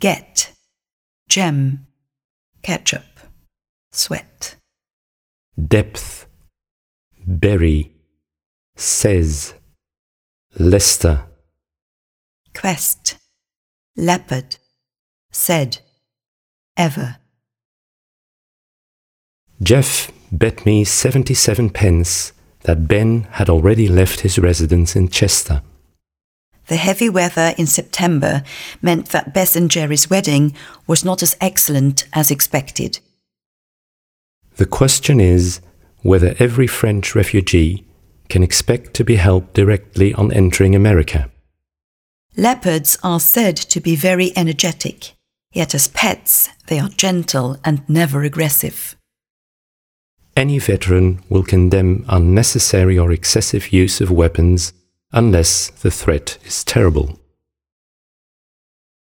get, gem, ketchup, sweat. Depth, berry, says, Leicester. Quest, leopard, said, ever. Jeff bet me 77 pence that Ben had already left his residence in Chester. The heavy weather in September meant that Bess and Jerry's wedding was not as excellent as expected. The question is whether every French refugee can expect to be helped directly on entering America. Leopards are said to be very energetic, yet as pets they are gentle and never aggressive. Any veteran will condemn unnecessary or excessive use of weapons unless the threat is terrible.